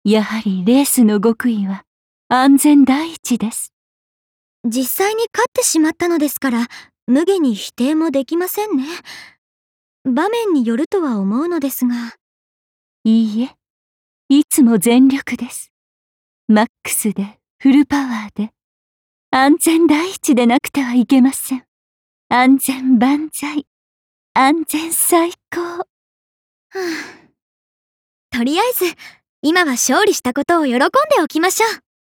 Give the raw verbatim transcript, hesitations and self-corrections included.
やはりレースの極意は安全第一です。 実際に勝ってしまったのですから、無下に否定もできませんね。場面によるとは思うのですが。 いいえ、いつも全力です。マックスで、フルパワーで、安全第一でなくてはいけません。安全万歳。安全最高。はあ、とりあえず、今は勝利したことを喜んでおきましょう。